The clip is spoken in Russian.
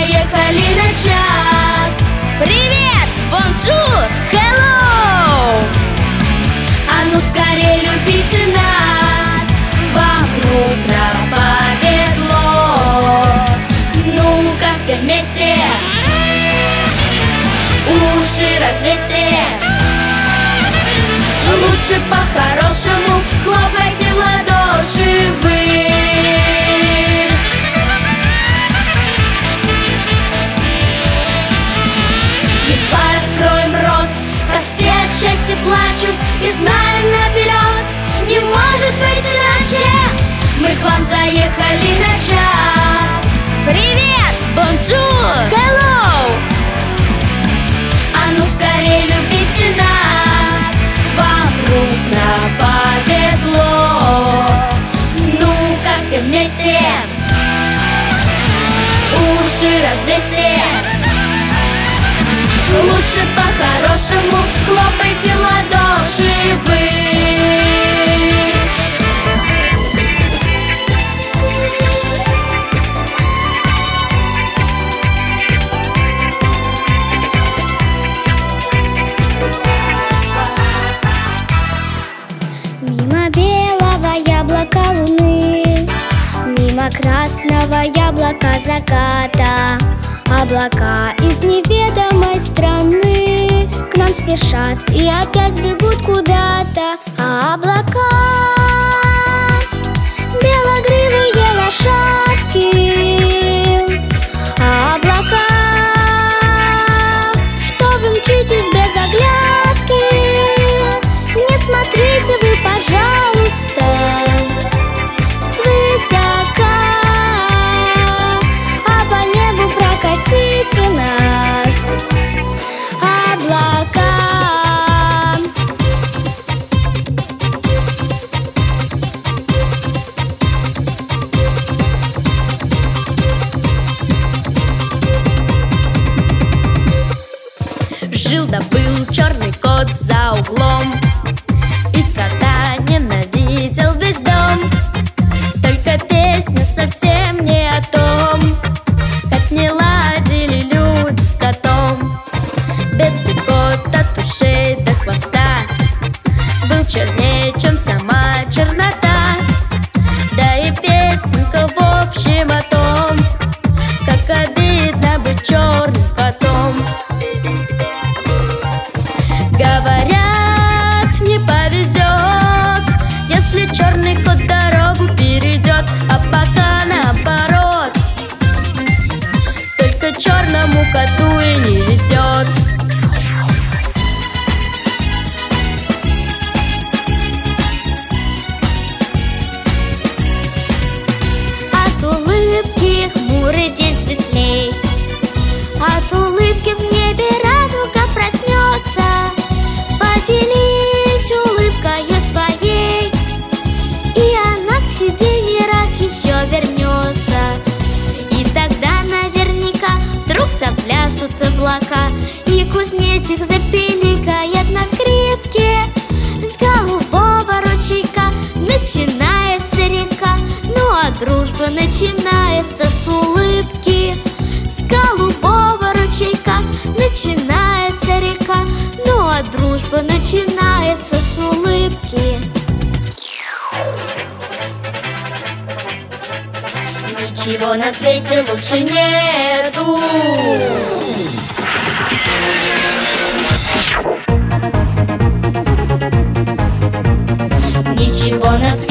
заехали на час. Привет! Бонжур! Hello! А ну скорее любите нас, вам крупно повезло. Ну-ка все вместе уши развесьте. Лучше по-хорошему хлопайте в ладоши вы. Едва раскроем рот, как все от счастья плачут, и знаем наперед, не может быть иначе. Мы к вам заехали на час. Привет! Бонжур! Hello! А ну скорее любите нас, вам крупно повезло. Ну-ка все вместе уши развесьте. Лучше по-хорошему хлопайте в ладоши вы. Мимо белого яблока луны, мимо красного яблока заката, облака из неведомой страны к нам спешат и опять бегут куда-то. А облака белогривые лошадки, а облака, что вы мчитесь без оглядки. Не смотрите вы, пожалуйста, свысока, а по небу прокатите нас, облака. Жил да был черный кот за углом, и кота ненавидел весь дом. Только песня совсем не о том, как не ладили люди с котом. Бедный кот от ушей до хвоста был чернее, чем сама чернота. Да и песенка в общем о том, как обидно быть черным котом. Говорят, не повезет, если черный кот дорогу перейдет, а пока наоборот, только черному коту и не везет. От улыбки хмурый день светлей, от улыбки в небе радуга проснется. Поделись улыбкою своей, и она к тебе не раз еще вернется. И тогда наверняка вдруг запляшут облака, и кузнечик запиликает на скрипке. С голубого ручейка начинается река, ну а дружба начинается с улыбки. С голубого ручейка начинается река, ну а дружба начинается с улыбки. Ничего на свете лучше нету. Ничего на свете